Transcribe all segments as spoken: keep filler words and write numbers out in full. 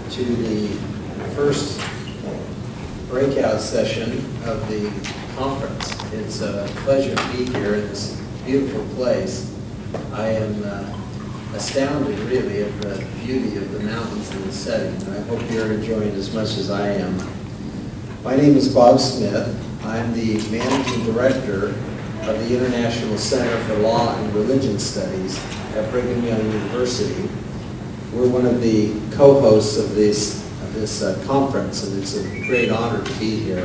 to the first breakout session of the conference. It's a pleasure to be here in this beautiful place. I am uh, astounded, really, at the beauty of the mountains and the setting. I hope you're enjoying as much as I am. My name is Bob Smith. I'm the Managing Director of the International Center for Law and Religion Studies at Brigham Young University. We're one of the co-hosts of this, of this uh, conference, and it's a great honor to be here.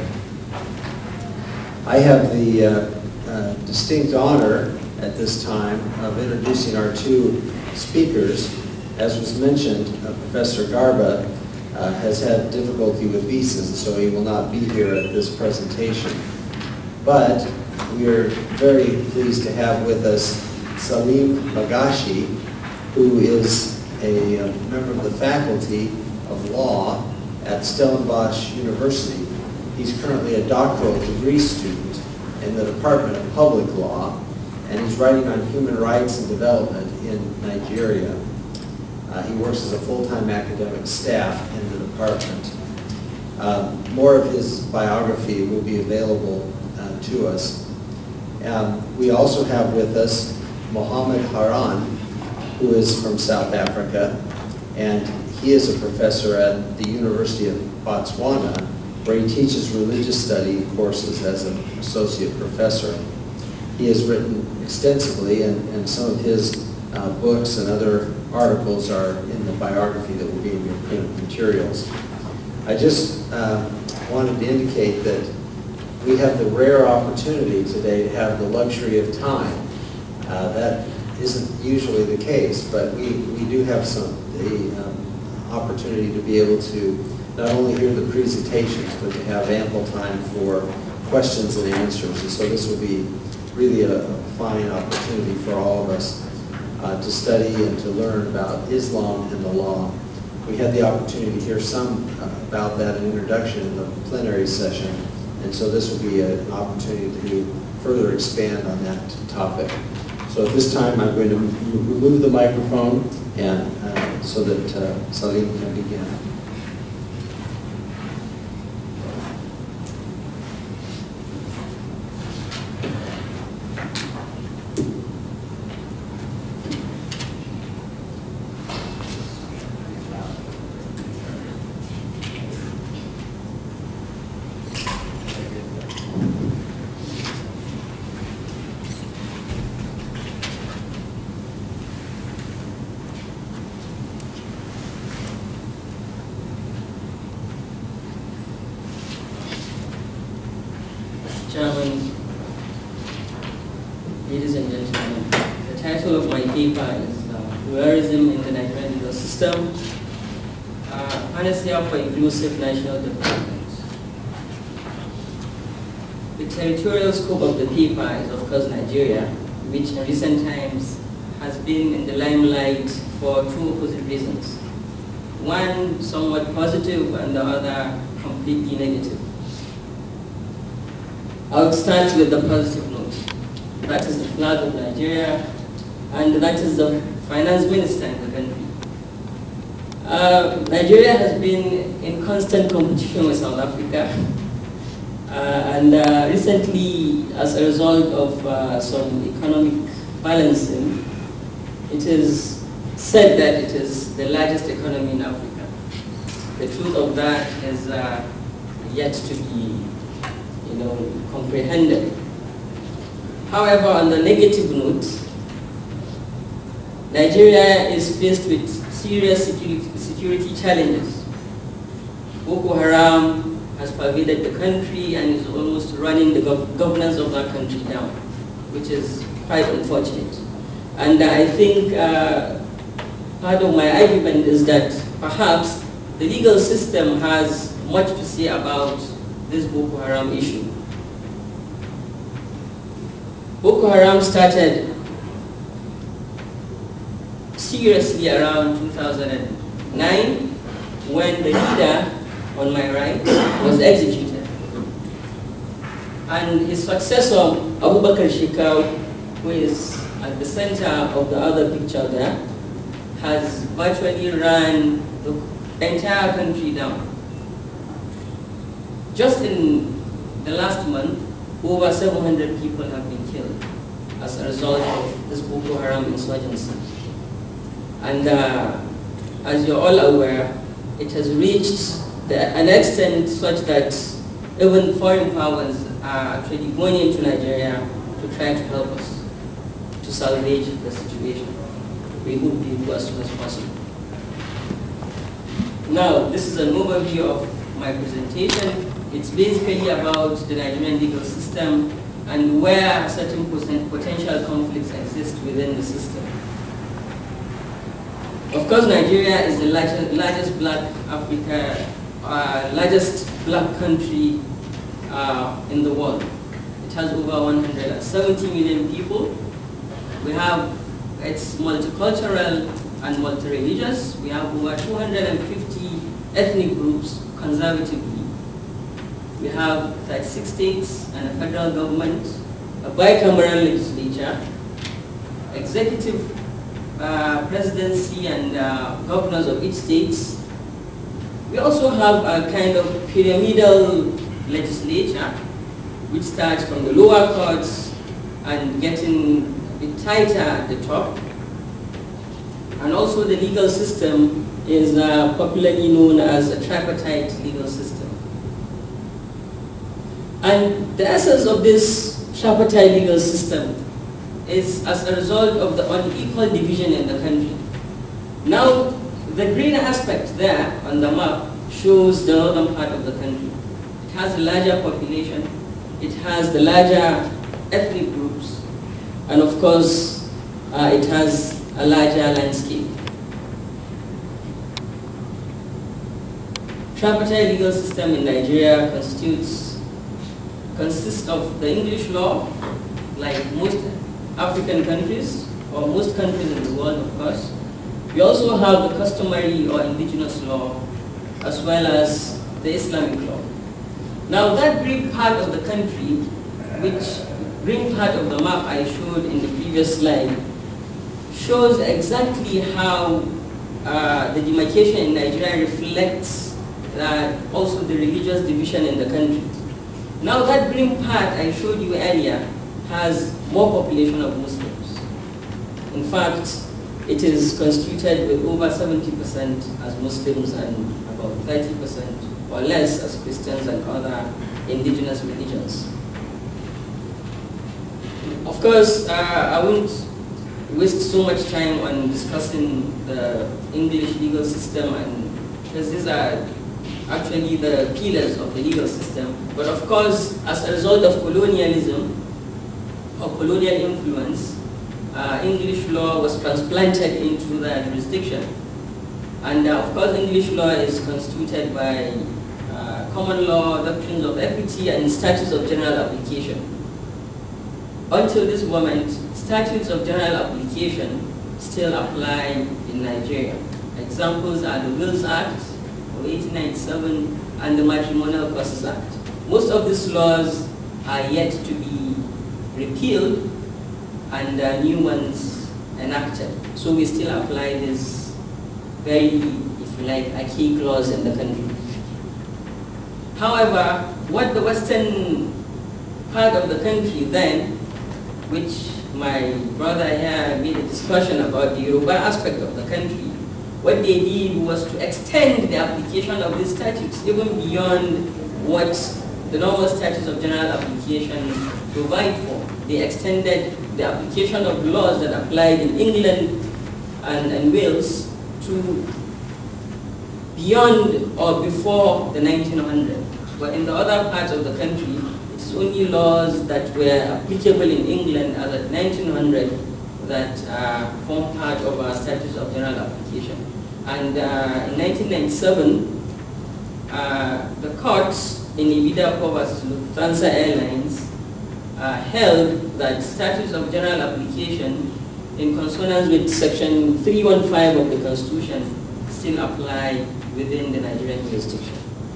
I have the uh, uh, distinct honor at this time of introducing our two speakers. As was mentioned, uh, Professor Garba uh, has had difficulty with visas, so he will not be here at this presentation. But we are very pleased to have with us Salim Magashi, who is a uh, member of the Faculty of Law at Stellenbosch University. He's currently a doctoral degree student in the Department of Public Law, and he's writing on human rights and development in Nigeria. Uh, he works as a full-time academic staff in the department. Um, more of his biography will be available uh, to us. Um, we also have with us Mohammed Haran, who is from South Africa, and he is a professor at the University of Botswana, where he teaches religious study courses as an associate professor. He has written extensively, and, and some of his uh, books and other articles are in the biography that will be in your printed materials. I just uh, wanted to indicate that we have the rare opportunity today to have the luxury of time. Uh, that isn't usually the case, but we, we do have some the um, opportunity to be able to not only hear the presentations, but to have ample time for questions and answers. And so this will be really a, a fine opportunity for all of us uh, to study and to learn about Islam and the law. We had the opportunity to hear some uh, about that in introduction in the plenary session, and so this will be a, an opportunity to further expand on that topic. So at this time, I'm going to remove the microphone and uh, so that uh, Salim can begin. Chairman, ladies and gentlemen, the title of my paper is uh, Pluralism in the Nigerian Legal System, uh, Panacea for Inclusive National Development. The territorial scope of the paper is, of course, Nigeria, which in recent times has been in the limelight for two opposite reasons. One somewhat positive and the other completely negative. I'll start with the positive note. That is the flag of Nigeria, and that is the finance minister in the country. Uh, Nigeria has been in constant competition with South Africa, uh, and uh, recently, as a result of uh, some economic balancing, it is said that it is the largest economy in Africa. The truth of that is uh, yet to be you know, comprehended. However, on the negative note, Nigeria is faced with serious security, security challenges. Boko Haram has pervaded the country and is almost running the gov governance of that country down, which is quite unfortunate. And I think uh, part of my argument is that perhaps the legal system has much to say about this Boko Haram issue. Boko Haram started seriously around two thousand nine when the leader on my right was executed. And his successor, Abubakar Shekau, who is at the center of the other picture there, has virtually run the entire country down. Just in the last month, over seven hundred people have been killed as a result of this Boko Haram insurgency. And uh, as you're all aware, it has reached the, an extent such that even foreign powers are actually going into Nigeria to try to help us to salvage the situation. We hope they do as soon as possible. Now, this is an overview of my presentation. It's basically about the Nigerian legal system and where certain potential conflicts exist within the system. Of course, Nigeria is the largest, largest black Africa, uh, largest black country uh, in the world. It has over one hundred seventy million people. We have, it's multicultural and multi-religious. We have over two hundred fifty ethnic groups conservatively. We have thirty-six states and a federal government, a bicameral legislature, executive uh, presidency and uh, governors of each state. We also have a kind of pyramidal legislature, which starts from the lower courts and getting a bit tighter at the top. And also the legal system is uh, popularly known as a tripartite legal system. And the essence of this tripartite legal system is as a result of the unequal division in the country. Now, the green aspect there on the map shows the northern part of the country. It has a larger population, it has the larger ethnic groups, and of course, uh, it has a larger landscape. Tripartite legal system in Nigeria constitutes, consists of the English law, like most African countries, or most countries in the world, of course. We also have the customary or indigenous law, as well as the Islamic law. Now that green part of the country, which green part of the map I showed in the previous slide, shows exactly how uh, the demarcation in Nigeria reflects uh, also the religious division in the country. Now that green part I showed you earlier has more population of Muslims. In fact, it is constituted with over seventy percent as Muslims and about thirty percent or less as Christians and other indigenous religions. Of course, uh, I won't waste so much time on discussing the English legal system, and because these are actually the pillars of the legal system. But of course, as a result of colonialism or colonial influence, uh, English law was transplanted into the jurisdiction. And uh, of course, English law is constituted by uh, common law, doctrines of equity, and statutes of general application. Until this moment, statutes of general application still apply in Nigeria. Examples are the Wills Act of eighteen ninety-seven and the Matrimonial Causes Act. Most of these laws are yet to be repealed and uh, new ones enacted. So we still apply this very, if you like, archaic laws in the country. However, what the western part of the country then, which my brother here made a discussion about the Yoruba aspect of the country, what they did was to extend the application of these statutes even beyond what the normal statutes of general application provide for. They extended the application of laws that applied in England and, and Wales to beyond or before the nineteen hundreds. But in the other parts of the country, it is only laws that were applicable in England as at nineteen hundred that uh, form part of our statutes of general application. And uh, in nineteen ninety-seven, uh, the courts in Ibidapo versus Lufthansa Airlines uh, held that statutes of general application in consonance with section three fifteen of the Constitution still apply within the Nigerian jurisdiction.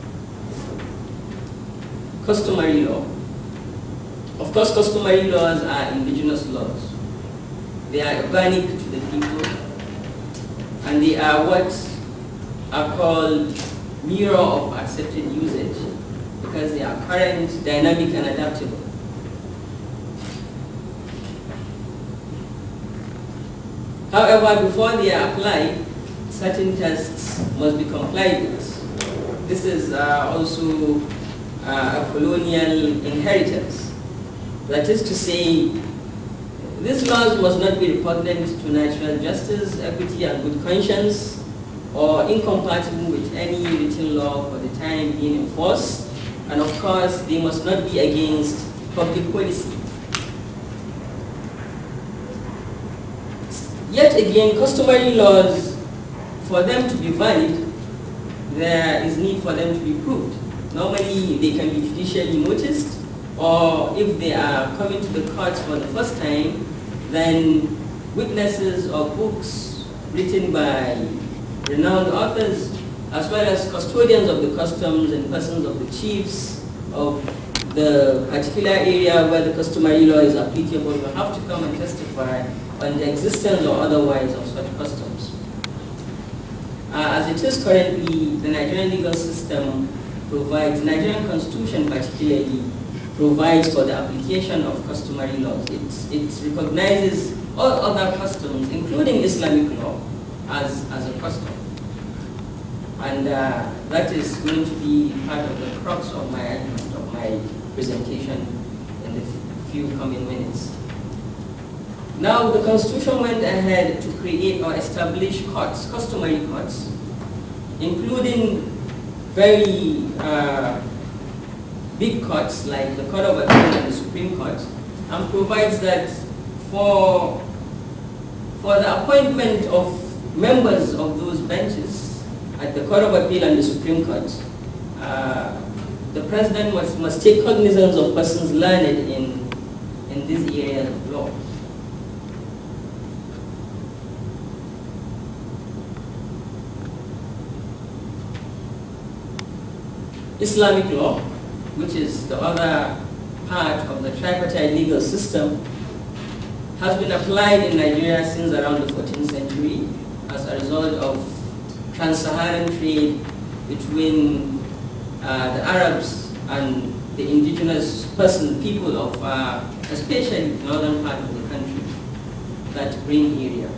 Customary law. Of course, customary laws are indigenous laws. They are organic to the people, and they are what are called mirror of accepted usage because they are current, dynamic, and adaptable. However, before they are applied, certain tests must be complied with. This is uh, also uh, a colonial inheritance. That is to say, these laws must not be repugnant to natural justice, equity, and good conscience, or incompatible with any written law for the time being enforced. And of course, they must not be against public policy. Yet again, customary laws, for them to be valid, there is need for them to be proved. Normally, they can be judicially noticed, or if they are coming to the courts for the first time, then witnesses or books written by renowned authors, as well as custodians of the customs and persons of the chiefs of the particular area where the customary law is applicable, will have to come and testify on the existence or otherwise of such customs. Uh, as it is currently, the Nigerian legal system provides, the Nigerian constitution particularly, provides for the application of customary laws. It, it recognizes all other customs, including Islamic law, as, as a custom. And uh, that is going to be part of the crux of my argument, of my presentation in the few coming minutes. Now, the Constitution went ahead to create or establish courts, customary courts, including very uh, big courts like the Court of Appeal and the Supreme Court, and provides that for, for the appointment of members of those benches at the Court of Appeal and the Supreme Court, uh, the President must, must take cognizance of persons learned in, in these areas of law. Islamic law, which is the other part of the tripartite legal system, has been applied in Nigeria since around the fourteenth century as a result of trans-Saharan trade between uh, the Arabs and the indigenous person, people of uh, especially the northern part of the country, that green area.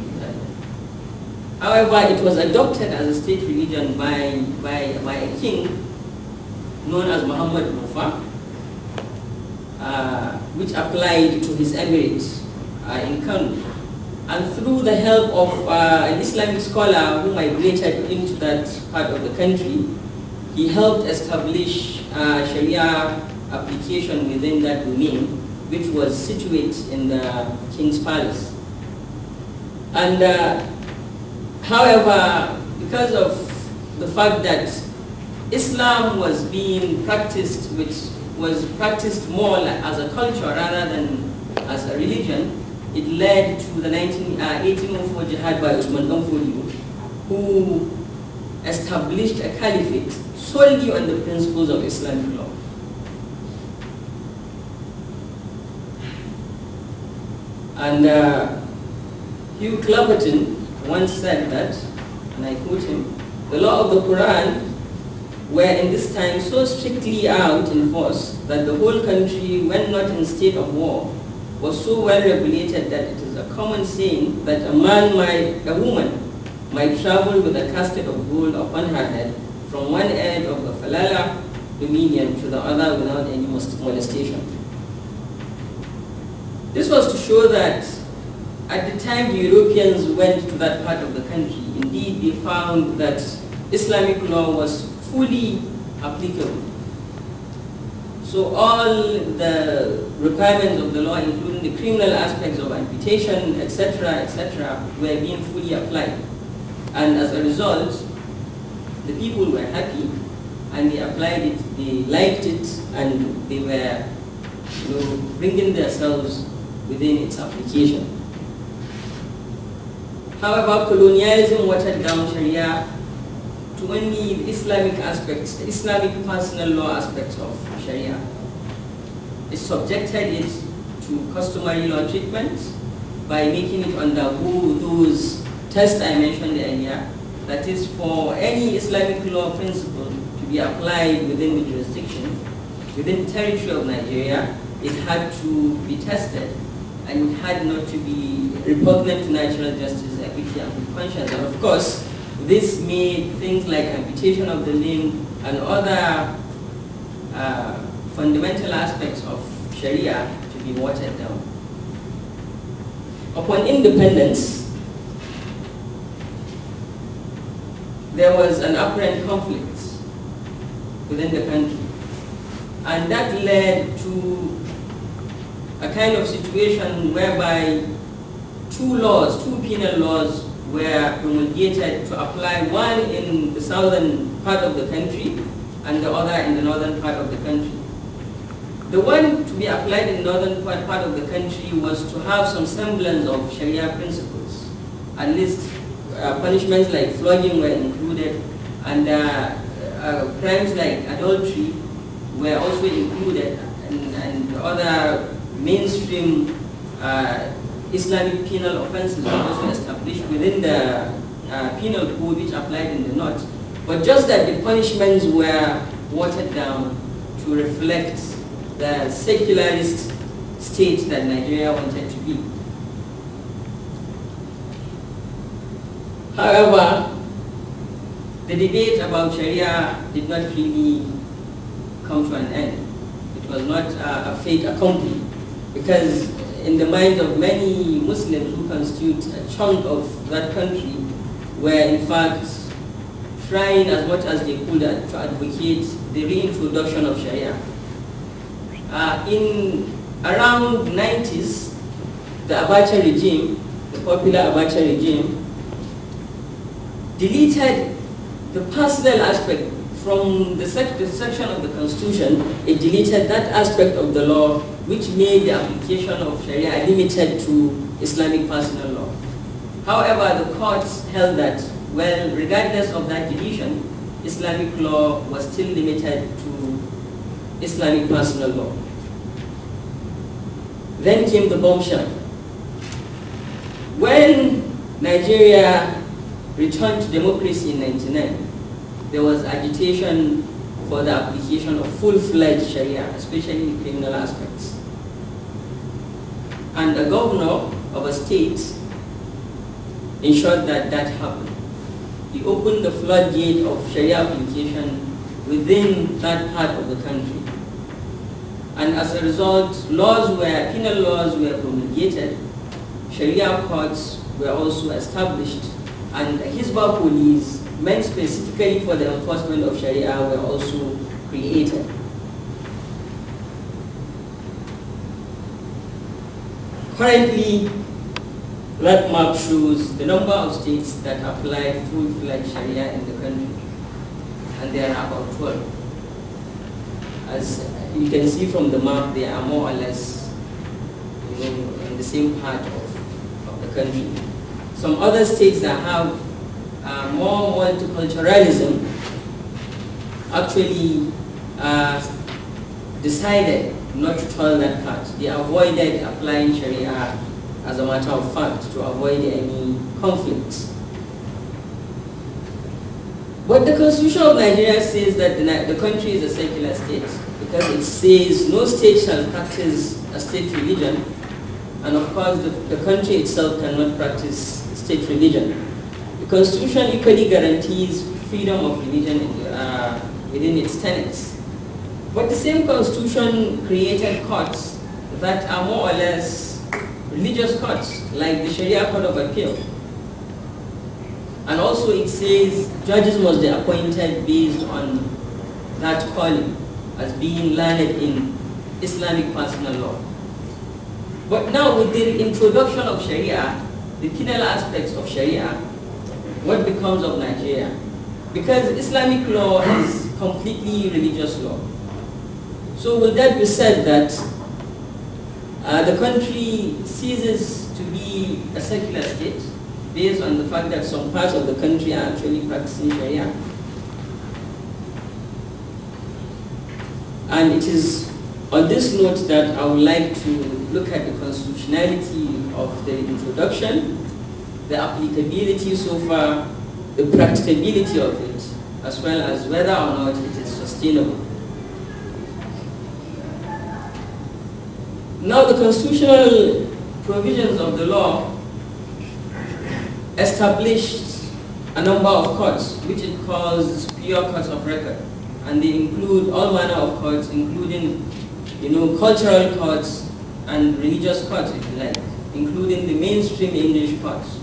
However, it was adopted as a state religion by, by, by a king known as Muhammad Mufa, uh, which applied to his emirate uh, in Kano. And through the help of uh, an Islamic scholar who migrated into that part of the country, he helped establish uh, Sharia application within that domain, which was situated in the king's palace. And uh, however, because of the fact that Islam was being practiced, which was practiced more as a culture rather than as a religion, it led to the eighteen oh four jihad by Usman Danfodio, who established a caliphate solely on the principles of Islamic law. And uh, Hugh Clapperton once said that, and I quote him, "The law of the Quran were in this time so strictly out in force that the whole country, when not in state of war, was so well regulated that it is a common saying that a man might, a woman might travel with a casket of gold upon her head from one edge of the Falala dominion to the other without any molestation." This was to show that at the time the Europeans went to that part of the country, indeed they found that Islamic law was fully applicable. So all the requirements of the law, including the criminal aspects of amputation, et cetera, et cetera, were being fully applied. And as a result, the people were happy, and they applied it, they liked it, and they were, you know, bringing themselves within its application. However, colonialism watered down Sharia to only the Islamic aspects, the Islamic personal law aspects of Sharia. It subjected it to customary law treatment by making it undergo those tests I mentioned earlier, that is for any Islamic law principle to be applied within the jurisdiction, within the territory of Nigeria, it had to be tested and it had not to be repugnant to natural justice, equity, and good conscience. And of course, this made things like amputation of the limb and other uh, fundamental aspects of Sharia to be watered down. Upon independence, there was an apparent conflict within the country, and that led to a kind of situation whereby two laws, two penal laws were promulgated to apply, one in the southern part of the country and the other in the northern part of the country. The one to be applied in the northern part, part of the country was to have some semblance of Sharia principles. At least uh, punishments like flogging were included, and uh, uh, crimes like adultery were also included, and, and other mainstream uh, Islamic penal offenses were also established within the uh, penal code which applied in the north. But just that the punishments were watered down to reflect the secularist state that Nigeria wanted to be. However, the debate about Sharia did not really come to an end. It was not uh, a fait accompli, because in the minds of many Muslims who constitute a chunk of that country were in fact trying as much as they could to advocate the reintroduction of Sharia. Uh, in around nineties, the Abacha regime, the popular Abacha regime, deleted the personal aspect from the, sec the section of the constitution. It deleted that aspect of the law which made the application of Sharia limited to Islamic personal law. However, the courts held that, well, regardless of that deletion, Islamic law was still limited to Islamic personal law. Then came the bombshell. When Nigeria returned to democracy in ninety-nine, there was agitation for the application of full-fledged Sharia, especially in criminal aspects. And the governor of a state ensured that that happened. He opened the floodgate of Sharia application within that part of the country. And as a result, laws were, penal laws were promulgated, Sharia courts were also established, and Hizbah police, meant specifically for the enforcement of Sharia, were also created. Currently, that map shows the number of states that apply full-fledged Sharia in the country, and there are about twelve. As you can see from the map, they are more or less, you know, in the same part of, of the country. Some other states that have uh, more multiculturalism actually uh, decided not to turn that part. They avoided applying Sharia as a matter of fact to avoid any conflicts. But the Constitution of Nigeria says that the, the country is a secular state, because it says no state shall practice a state religion, and of course the, the country itself cannot practice state religion. The Constitution equally guarantees freedom of religion uh, within its tenets. But the same Constitution created courts that are more or less religious courts, like the Sharia Court of Appeal. And also it says judges must be appointed based on that calling as being learned in Islamic personal law. But now with the introduction of Sharia, the penal aspects of Sharia, what becomes of Nigeria? Because Islamic law is completely religious law. So will that be said that uh, the country ceases to be a secular state based on the fact that some parts of the country are actually practicing Sharia? And it is on this note that I would like to look at the constitutionality of the introduction, the applicability so far, the practicability of it, as well as whether or not it is sustainable. Now, the constitutional provisions of the law established a number of courts, which it calls pure courts of record, and they include all manner of courts, including, you know, cultural courts and religious courts, if you like, including the mainstream English courts.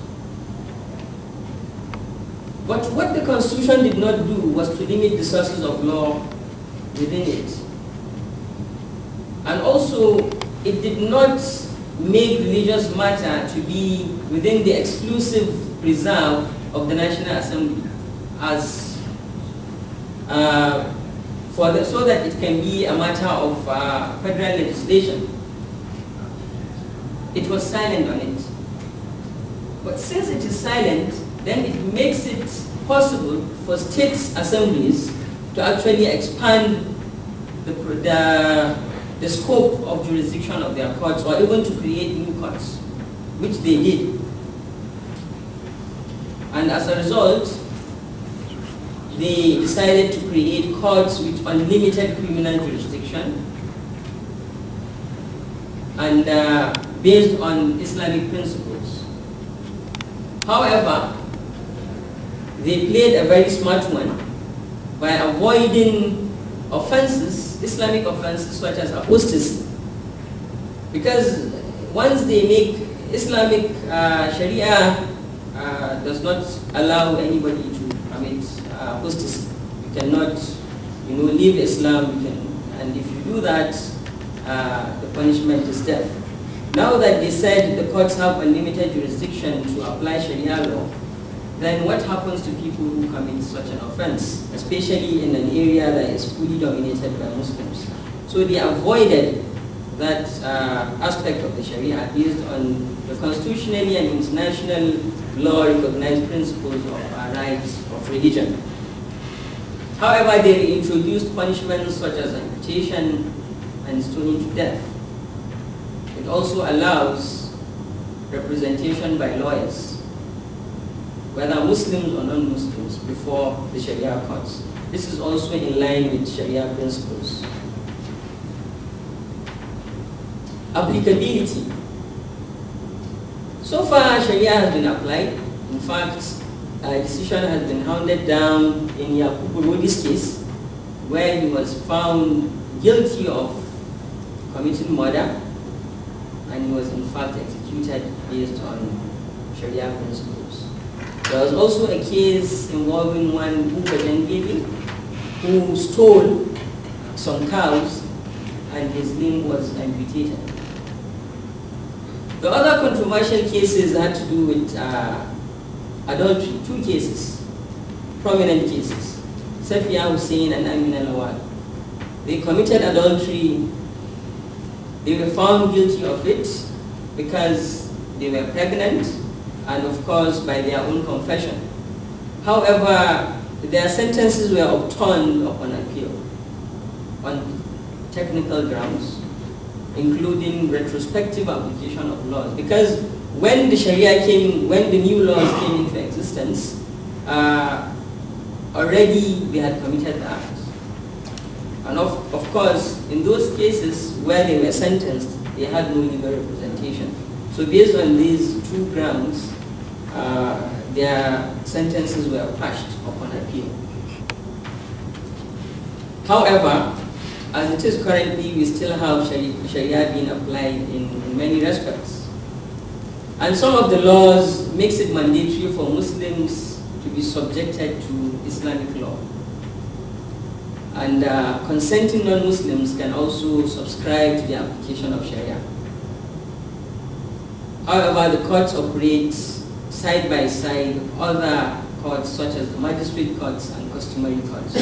But what the Constitution did not do was to limit the sources of law within it. And also, it did not make religious matter to be within the exclusive reserve of the National Assembly, as uh, for the, so that it can be a matter of uh, federal legislation. It was silent on it. But since it is silent, then it makes it possible for state assemblies to actually expand the, the, the scope of jurisdiction of their courts, or even to create new courts, which they did. And as a result, they decided to create courts with unlimited criminal jurisdiction and uh, based on Islamic principles. However, they played a very smart one by avoiding offenses, Islamic offenses such as apostasy. Because once they make Islamic uh, Sharia uh, does not allow anybody to commit uh, apostasy. You cannot, you know, leave Islam, you can, and if you do that, uh, the punishment is death. Now that they said the courts have unlimited jurisdiction to apply Sharia law, then what happens to people who commit such an offense, especially in an area that is fully dominated by Muslims? So they avoided that uh, aspect of the Sharia based on the constitutionally and international law recognized principles of our rights of religion. However, they introduced punishments such as amputation and stoning to death. It also allows representation by lawyers, whether Muslims or non-Muslims, before the Sharia courts. This is also in line with Sharia principles. Applicability. So far, Sharia has been applied. In fact, a decision has been handed down in Yakubu Rodi's case, where he was found guilty of committing murder, and he was in fact executed based on Sharia principles. There was also a case involving one Buka Jangili who stole some cows and his limb was amputated. The other controversial cases had to do with uh, adultery, two cases, prominent cases, Safia Hussein and Amina Lawal. They committed adultery. They were found guilty of it because they were pregnant and of course by their own confession. However, their sentences were overturned upon appeal on technical grounds, including retrospective application of laws. Because when the Sharia came, when the new laws came into existence, uh, already they had committed the act. And of, of course, in those cases where they were sentenced, they had no legal representation. So based on these two grounds, uh, their sentences were quashed upon appeal. However, as it is currently, we still have Sharia being applied in, in many respects. And some of the laws makes it mandatory for Muslims to be subjected to Islamic law. And uh, consenting non-Muslims can also subscribe to the application of Sharia. However, the courts operate side by side with other courts such as the magistrate courts and customary courts.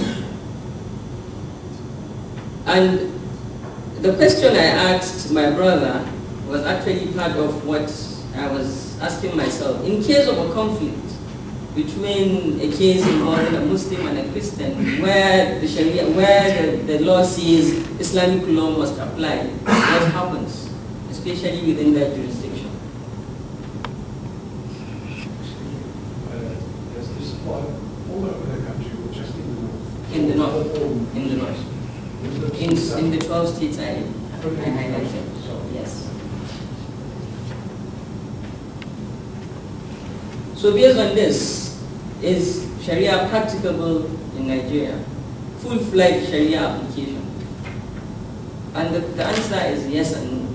And the question I asked my brother was actually part of what I was asking myself. In case of a conflict between a case involving a Muslim and a Christian, where the Sharia, where the, the law says Islamic law must apply, what happens, especially within that jurisdiction? Uh, just to in the north, in the north, in, in the twelve states I, I highlighted, yes. So based on this, is Sharia practicable in Nigeria? Full-fledged Sharia application? And the, the answer is yes and no.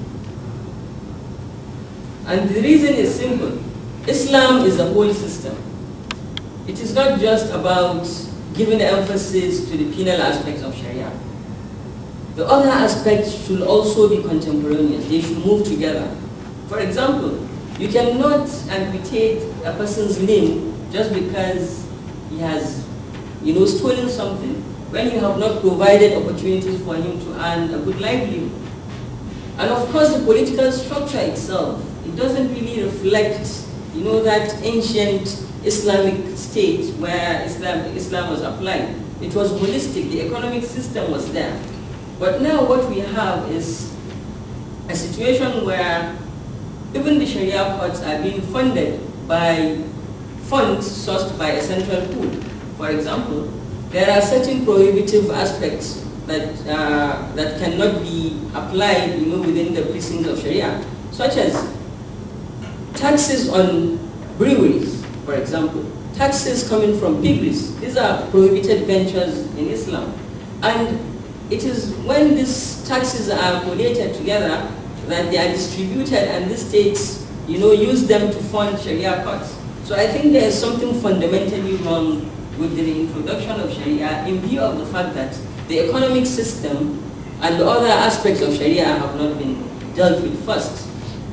And the reason is simple. Islam is a whole system. It is not just about giving emphasis to the penal aspects of Sharia. The other aspects should also be contemporaneous. They should move together. For example, you cannot amputate a person's limb just because he has, you know, stolen something when you have not provided opportunities for him to earn a good livelihood. And of course, the political structure itself, it doesn't really reflect, you know, that ancient Islamic state where Islam, Islam was applied. It was holistic, the economic system was there. But now what we have is a situation where even the Sharia courts are being funded by funds sourced by a central pool. For example, there are certain prohibitive aspects that, uh, that cannot be applied, you know, within the precincts of Sharia, such as taxes on breweries, for example, taxes coming from piggeries. These are prohibited ventures in Islam. And it is when these taxes are collated together that they are distributed and the states, you know, use them to fund Sharia courts. So I think there is something fundamentally wrong with the introduction of Sharia in view of the fact that the economic system and the other aspects of Sharia have not been dealt with first.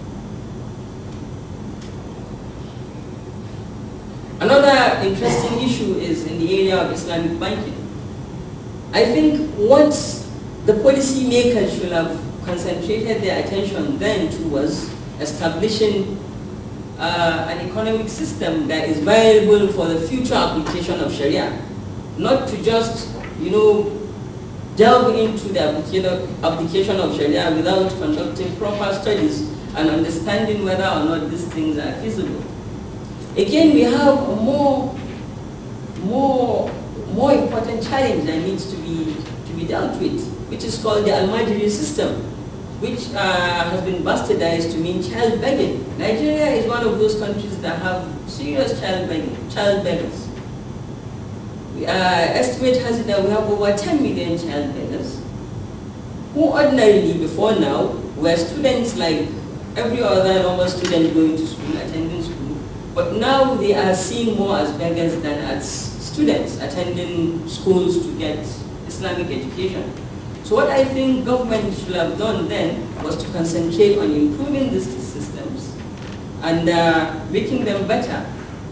Another interesting issue is in the area of Islamic banking. I think what the policy makers should have concentrated their attention then to was establishing uh, an economic system that is viable for the future application of Sharia, not to just, you know, delve into the application of Sharia without conducting proper studies and understanding whether or not these things are feasible. Again, we have a more, more, more important challenge that needs to be, to be dealt with, which is called the Al-Majri system, which uh, has been bastardized to mean child begging. Nigeria is one of those countries that have serious child begging, child beggars. We, uh, estimate has it that we have over ten million child beggars, who ordinarily before now were students like every other normal student going to school, attending school. But now they are seen more as beggars than as students attending schools to get Islamic education. So what I think government should have done then was to concentrate on improving these systems and uh, making them better.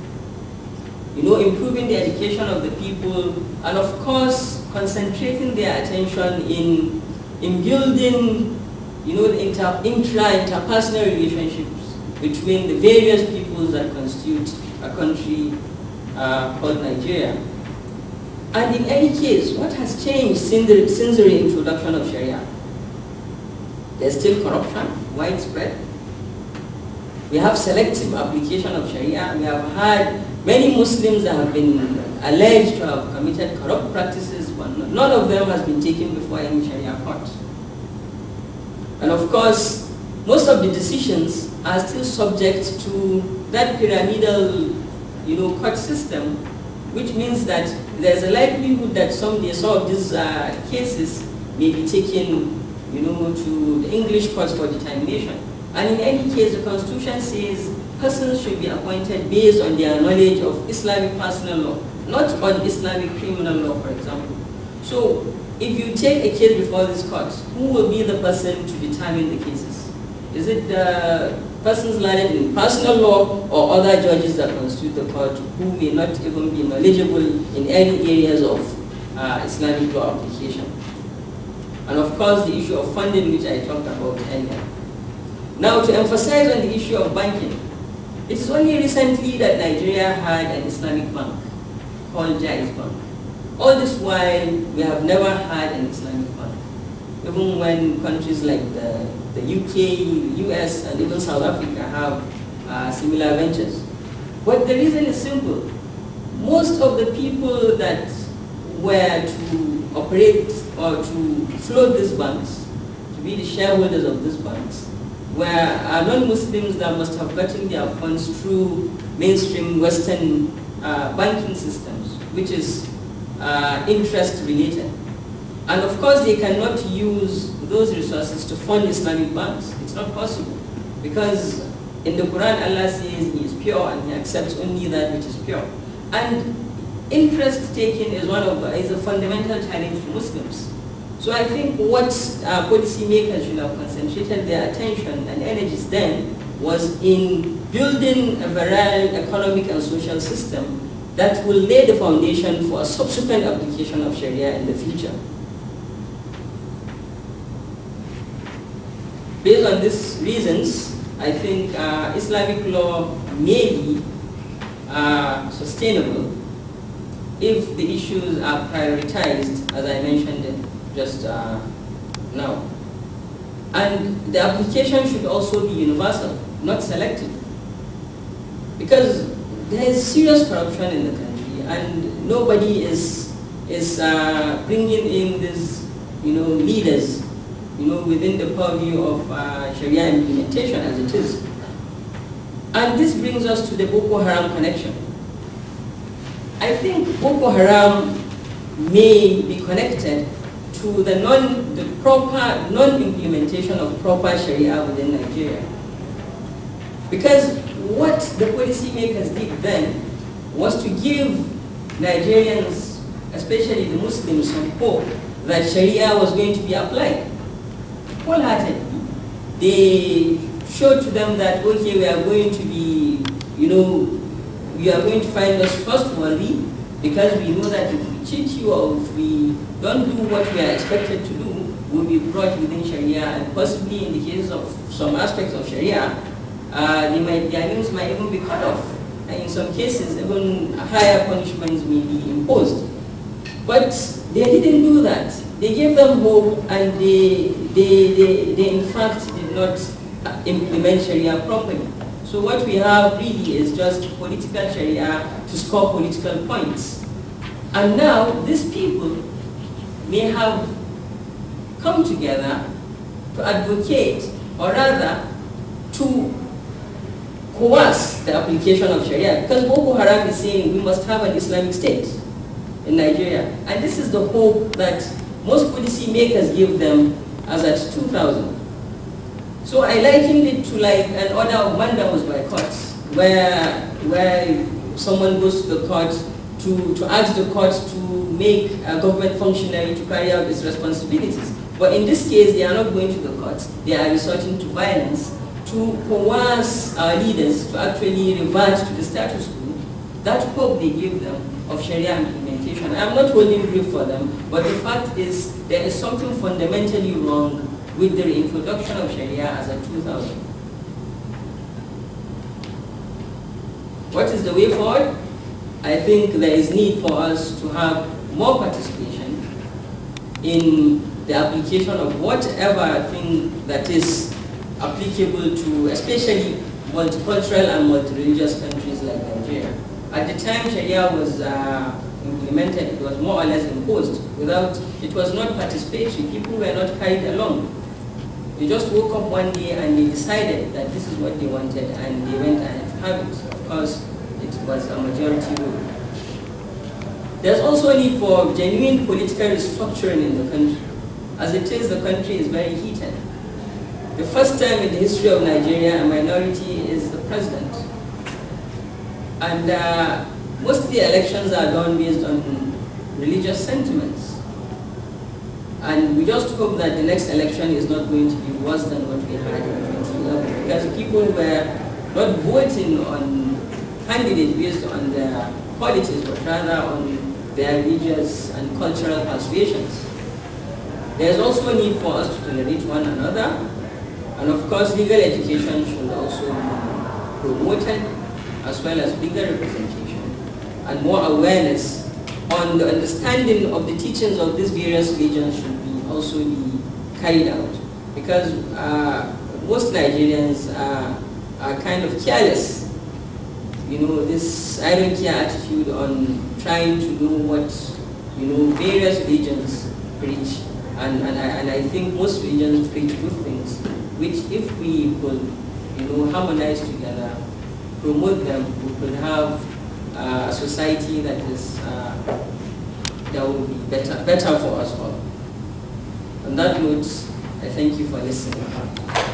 You know, improving the education of the people, and of course concentrating their attention in, in building, you know, the inter, intra, interpersonal relationships between the various peoples that constitute a country uh, called Nigeria. And in any case, what has changed since the, since the reintroduction of Sharia? There's still corruption, widespread. We have selective application of Sharia. We have had many Muslims that have been alleged to have committed corrupt practices, but none of them has been taken before any Sharia court. And of course, most of the decisions are still subject to that pyramidal, you know, court system, which means that there's a likelihood that someday some of these uh, cases may be taken, you know, to the English courts for determination. And in any case, the Constitution says persons should be appointed based on their knowledge of Islamic personal law, not on Islamic criminal law, for example. So, if you take a case before this court, who will be the person to determine the cases? Is it the persons learned in personal law or other judges that constitute the court who may not even be knowledgeable in any areas of uh, Islamic law application? And of course, the issue of funding, which I talked about earlier. Now, to emphasize on the issue of banking, it is only recently that Nigeria had an Islamic bank called Jaiz Bank. All this while, we have never had an Islamic bank. Even when countries like the, the U K, the U S, and even South Africa have uh, similar ventures. But the reason is simple. Most of the people that were to operate or to float these banks, to be the shareholders of these banks, were uh, non-Muslims that must have gotten their funds through mainstream Western uh, banking systems, which is uh, interest related. And of course, they cannot use those resources to fund Islamic banks. It's not possible. Because in the Quran, Allah says He is pure and He accepts only that which is pure. And interest taking is one of is a fundamental challenge to Muslims. So I think what uh, policymakers should have concentrated their attention and energies then was in building a virile economic and social system that will lay the foundation for a subsequent application of Sharia in the future. Based on these reasons, I think uh, Islamic law may be uh, sustainable if the issues are prioritized, as I mentioned just uh, now. And the application should also be universal, not selective. Because there is serious corruption in the country, and nobody is, is uh, bringing in these you know, leaders you know, within the purview of uh, Sharia implementation as it is. And this brings us to the Boko Haram connection. I think Boko Haram may be connected to the non, the proper non-implementation of proper Sharia within Nigeria. Because what the policymakers did then was to give Nigerians, especially the Muslims, some hope that Sharia was going to be applied. Wholeheartedly. They showed to them that, okay, we are going to be, you know, you are going to find us trustworthy because we know that if we cheat you or if we don't do what we are expected to do, we'll be brought within Sharia, and possibly in the case of some aspects of Sharia, uh, they might, their names might even be cut off. And in some cases, even higher punishments may be imposed. But they didn't do that. They gave them hope, and they, they, they, they in fact did not implement Sharia properly. So what we have really is just political Sharia to score political points. And now these people may have come together to advocate, or rather to coerce the application of Sharia. Because Boko Haram is saying we must have an Islamic state in Nigeria. And this is the hope that most policy makers give them as at two thousand. So I likened it to like an order of mandamus by courts, where, where someone goes to the court to, to ask the court to make a government functionary to carry out its responsibilities. But in this case, they are not going to the courts. They are resorting to violence to coerce our leaders to actually revert to the status quo. That hope they give them of Sharia implementation. I'm not holding grief for them, but the fact is there is something fundamentally wrong with the reintroduction of Sharia as of two thousand. What is the way forward? I think there is need for us to have more participation in the application of whatever thing that is applicable to especially multicultural and multi-religious countries like Nigeria. At the time Sharia was uh, implemented, it was more or less imposed. Without, it was not participatory. People were not carried along. They just woke up one day and they decided that this is what they wanted, and they went ahead to have it. Of course, it was a majority rule. There's also a need for genuine political restructuring in the country. As it is, the country is very heated. The first time in the history of Nigeria, a minority is the president. And uh, most of the elections are done based on religious sentiments. And we just hope that the next election is not going to be worse than what we had in twenty eleven. Because people were not voting on candidates based on their qualities, but rather on their religious and cultural persuasions. There's also a need for us to tolerate one another. And of course, legal education should also be promoted, as well as legal representation and more awareness on the understanding of the teachings of these various religions should be also be carried out. Because uh, most Nigerians are, are kind of careless. You know, this I don't care attitude on trying to know what you know, various religions preach, and, and, I, and I think most religions preach good things, which if we could, you know, harmonize together, promote them, we could have uh, a society that is, uh, that will be better, better for us all. On that note, I thank you for listening.